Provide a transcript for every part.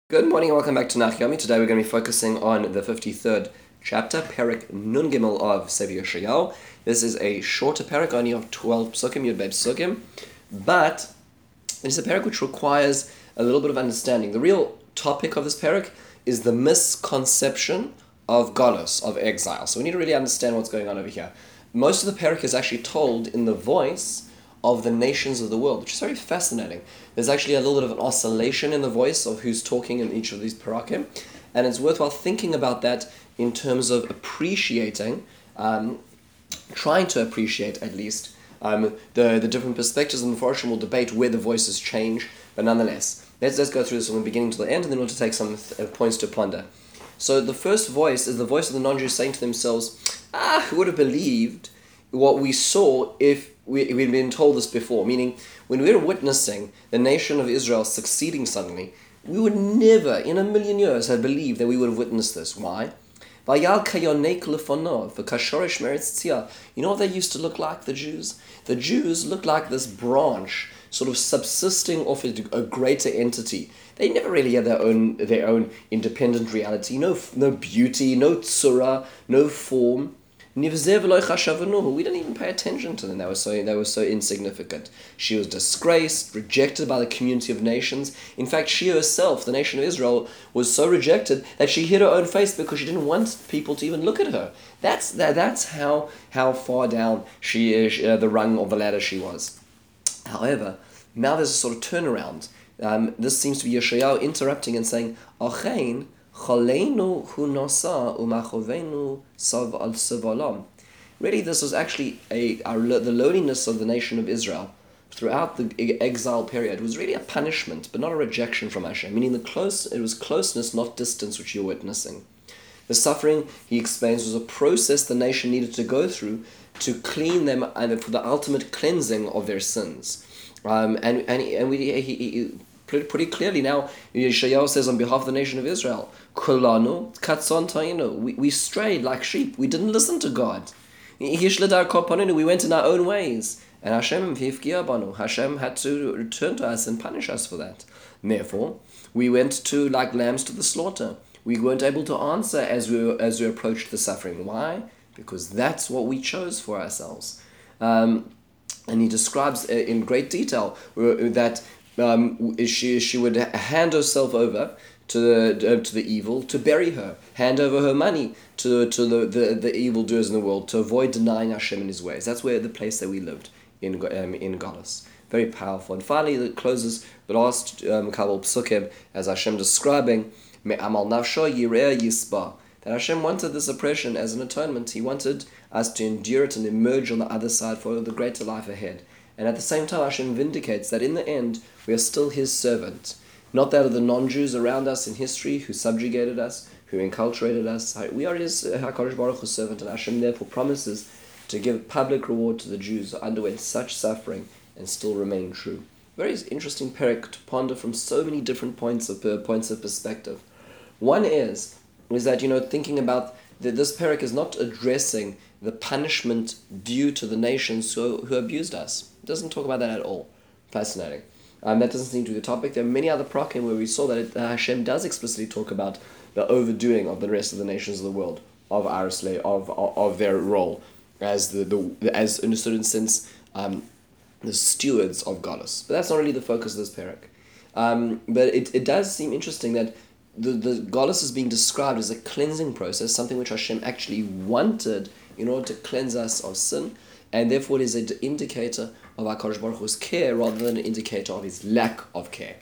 Good morning and welcome back to Nach Yomi. Today we're going to be focusing on the 53rd chapter, Perek Nun Gimel of Sefer Yeshayahu. This is a shorter perek, only of 12 psukim, Yud Beis psukim, but it's a perek which requires a little bit of understanding. The real topic of this perek is the misconception of galus, of exile. So we need to really understand what's going on over here. Most of the perek is actually told in the voice of the nations of the world, which is very fascinating. There's actually a little bit of an oscillation in the voice of who's talking in each of these parakim, and it's worthwhile thinking about that in terms of appreciating, trying to appreciate at least, the different perspectives, and the Mepharshim will debate where the voices change, but nonetheless, let's go through this from the beginning to the end, and then we'll take some points to ponder. So the first voice is the voice of the non-Jews saying to themselves, who would have believed what we saw if we'd been told this before? Meaning, when we were witnessing the nation of Israel succeeding suddenly, we would never in a million years have believed that we would have witnessed this. Why? You know what they used to look like, the Jews? The Jews looked like this branch, sort of subsisting off a greater entity. They never really had their own independent reality. No beauty, no tzura, no form. We didn't even pay attention to them. They were so insignificant. She was disgraced, rejected by the community of nations. In fact, she herself, the nation of Israel, was so rejected that she hid her own face because she didn't want people to even look at her. That's how far down she is, the rung of the ladder she was. However, now there's a sort of turnaround. This seems to be Yeshayahu interrupting and saying, Achein, Chalenu hu nosa umachovenu sav al sevalam. Really, this was actually the loneliness of the nation of Israel throughout the exile period was really a punishment, but not a rejection from Hashem. Meaning it was closeness, not distance, which you're witnessing. The suffering, he explains, was a process the nation needed to go through to clean them and for the ultimate cleansing of their sins. He pretty clearly now, Yeshayahu says on behalf of the nation of Israel, Kulanu katzon ta'inu, we strayed like sheep. We didn't listen to God. We went in our own ways. And Hashem had to return to us and punish us for that. Therefore, we went to like lambs to the slaughter. We weren't able to answer as we approached the suffering. Why? Because that's what we chose for ourselves. And he describes in great detail that she would hand herself over to the evil, to bury her, hand over her money to the evildoers in the world, to avoid denying Hashem in His ways. That's where the place that we lived in Galus. Very powerful. And finally, it closes the last couple psukim as Hashem describing me'amal nafsho yireh yisba, that Hashem wanted this oppression as an atonement. He wanted us to endure it and emerge on the other side for the greater life ahead. And at the same time, Hashem vindicates that in the end, we are still His servant. Not that of the non-Jews around us in history who subjugated us, who enculturated us. We are His HaKadosh Baruch Hu's servant, and Hashem therefore promises to give public reward to the Jews who underwent such suffering and still remain true. Very interesting perek to ponder from so many different points of perspective. One is that, thinking about that this perek is not addressing the punishment due to the nations who abused us. It doesn't talk about that at all. Fascinating. That doesn't seem to be the topic. There are many other parakim where we saw that Hashem does explicitly talk about the overdoing of the rest of the nations of the world, of Arisle, of their role as as in a certain sense the stewards of Galus. But that's not really the focus of this perek. But it does seem interesting that the Galus is being described as a cleansing process, something which Hashem actually wanted in order to cleanse us of sin, and therefore it is an indicator of HaKadosh Baruch Hu's care rather than an indicator of His lack of care.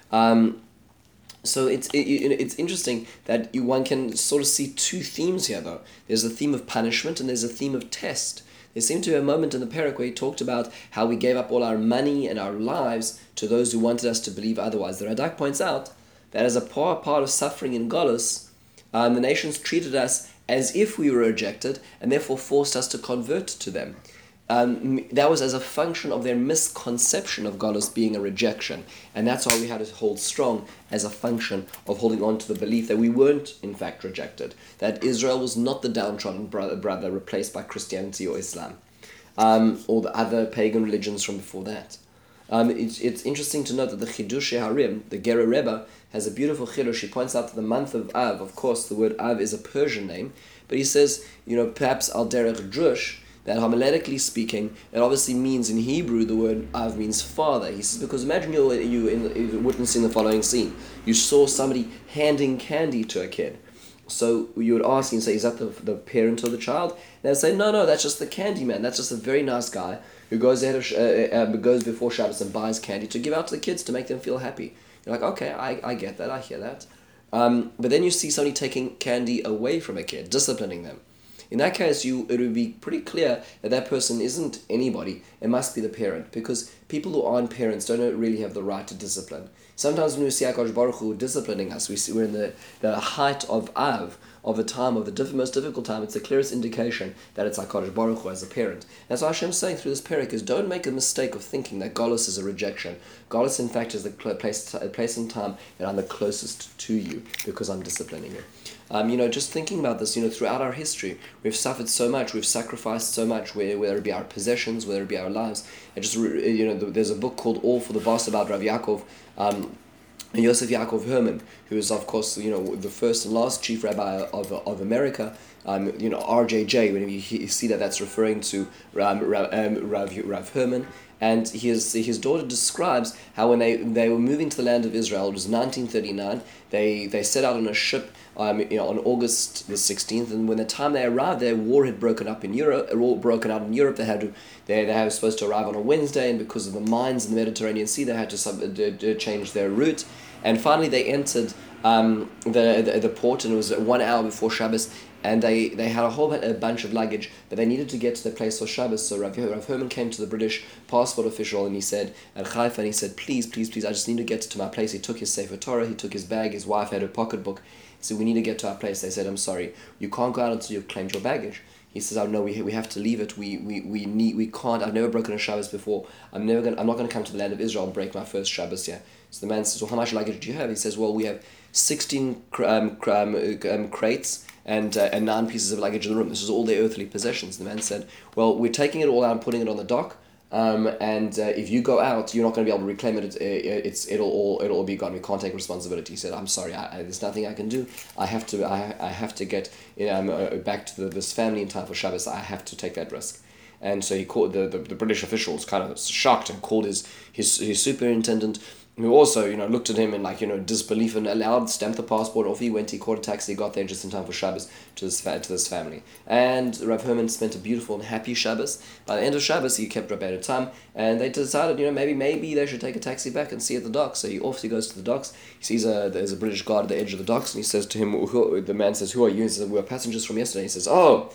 So it's interesting that one can sort of see two themes here, though. There's a theme of punishment and there's a theme of test. There seemed to be a moment in the perek where he talked about how we gave up all our money and our lives to those who wanted us to believe otherwise. The Radak points out that as a part of suffering in Galus, the nations treated us as if we were rejected and therefore forced us to convert to them. That was as a function of their misconception of Galus being a rejection. And that's why we had to hold strong as a function of holding on to the belief that we weren't in fact rejected, that Israel was not the downtrodden brother replaced by Christianity or Islam, or the other pagan religions from before that. It's interesting to note that the Chidushei Harim, the Gerer Rebbe, has a beautiful chidush. He points out that the month of Av, of course, the word Av is a Persian name, but he says, perhaps al derech drush, that homiletically speaking, it obviously means in Hebrew the word Av means father. He says, because imagine you're witnessing the following scene. You saw somebody handing candy to a kid. So you would ask and say, is that the parent of the child? And they'd say, no, that's just the candy man. That's just a very nice guy who goes goes before Shabbos and buys candy to give out to the kids to make them feel happy. You're like, okay, I get that, I hear that. But then you see somebody taking candy away from a kid, disciplining them. In that case, it would be pretty clear that person isn't anybody. It must be the parent, because people who aren't parents don't really have the right to discipline. Sometimes when we see HaKadosh Baruch Hu disciplining us, we're in the height of Av, of a time of the most difficult time. It's the clearest indication that it's HaKadosh Baruch Hu as a parent. That's what Hashem's saying through this parak is, don't make a mistake of thinking that Golus is a rejection. Golus, in fact, is the place and time that I'm the closest to you because I'm disciplining you. Just thinking about this, throughout our history, we've suffered so much, we've sacrificed so much, whether it be our possessions, whether it be our lives. And there's a book called All for the Boss about Rav Yaakov, Yosef Yaakov Herman, who is, of course, the first and last chief rabbi of America. RJJ, whenever you see that's referring to Rav Herman. And his daughter describes how when they were moving to the land of Israel, it was 1939, they set out on a ship on August the 16th, and when the time they arrived there, war had broken out in Europe. They were supposed to arrive on a Wednesday, and because of the mines in the Mediterranean Sea, they had to change their route. And finally, they entered the port, and it was 1 hour before Shabbos, and they had a bunch of luggage, but they needed to get to the place for Shabbos. So Rav Herman came to the British passport official, and he said, at Haifa, and he said, please, I just need to get to my place. He took his Sefer Torah, he took his bag, his wife had her pocketbook. He said, we need to get to our place. They said, I'm sorry, you can't go out until you've claimed your baggage. He says, oh no, we have to leave it. We can't. I've never broken a Shabbos before. I'm not going to come to the land of Israel and break my first Shabbos here. So the man says, well, how much luggage do you have? He says, well, we have 16 crates and 9 pieces of luggage in the room. This is all their earthly possessions. The man said, well, we're taking it all out and putting it on the dock. If you go out, you're not going to be able to reclaim it. It'll all be gone. We can't take responsibility. He said, "I'm sorry. There's nothing I can do. I have to get back to this family in time for Shabbos. I have to take that risk." And so he called the British officials, kind of shocked, and called his superintendent, who also looked at him in disbelief, and stamped the passport. Off he went. He caught a taxi, got there just in time for Shabbos to this family. And Rav Herman spent a beautiful and happy Shabbos. By the end of Shabbos, he kept Rabbeinu Tam, and they decided maybe they should take a taxi back and see at the docks. So he goes to the docks. He sees there's a British guard at the edge of the docks, and he says to him, the man says, "Who are you?" He says, "We were passengers from yesterday." He says, "Oh."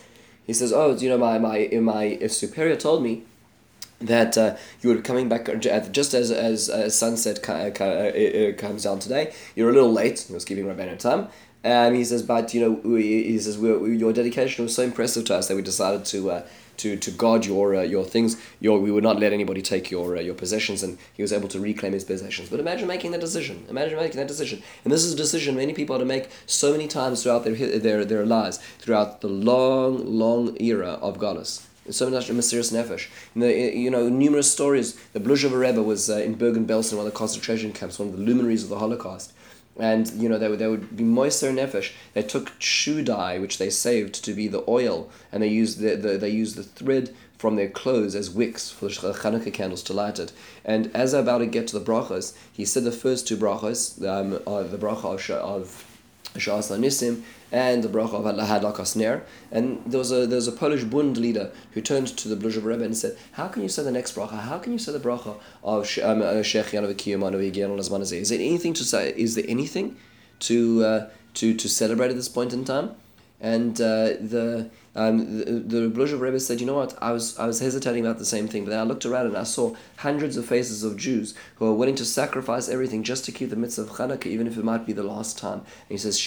My superior told me that you were coming back just as sunset comes down today. You're a little late. He was giving Rabbeinu Tam. And he says, but your dedication was so impressive to us that we decided to guard your things. We would not let anybody take your possessions, and he was able to reclaim his possessions. But imagine making that decision. And this is a decision many people had to make so many times throughout their lives, throughout the long era of Galus. It's so much a mysterious nefesh. Numerous stories. The Bluzhever Rebbe was in Bergen-Belsen, one of the concentration camps, one of the luminaries of the Holocaust. And they would be moister nefesh. They took shoe dye, which they saved to be the oil, and they used the thread from their clothes as wicks for the Chanukah candles to light it. And as they're about to get to the brachos, he said the first two brachos, the bracha of Sha'as Nisim and the bracha of Hadlakas Ner. And there was a Polish Bund leader who turned to the Bluzhever Rebbe and said, "How can you say the next bracha? How can you say the bracha of Shechianu v'Kiyumanu v'Higenu Lazman Hazeh? Is there anything to say? Is there anything to celebrate at this point in time?" And the Bluzhever Rebbe said, "You know what? I was hesitating about the same thing, but then I looked around and I saw hundreds of faces of Jews who are willing to sacrifice everything just to keep the mitzvah of Chanukah, even if it might be the last time." And he says,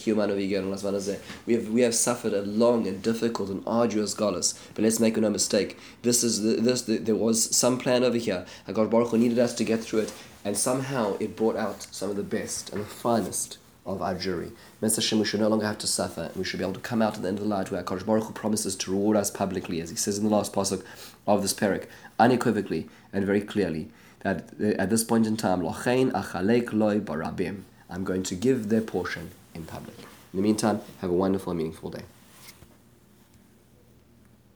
"We have suffered a long and difficult and arduous galus, but let's make no mistake. There was some plan over here. HaKadosh Baruch Hu needed us to get through it, and somehow it brought out some of the best and the finest of our jury. Mitzvah Hashem, we should no longer have to suffer, and we should be able to come out at the end of the light where HaKadosh Baruch Hu promises to reward us publicly, as he says in the last pasuk of this parak, unequivocally and very clearly, that at this point in time, Lochein achalek loy barabim. I'm going to give their portion in public. In the meantime, have a wonderful and meaningful day.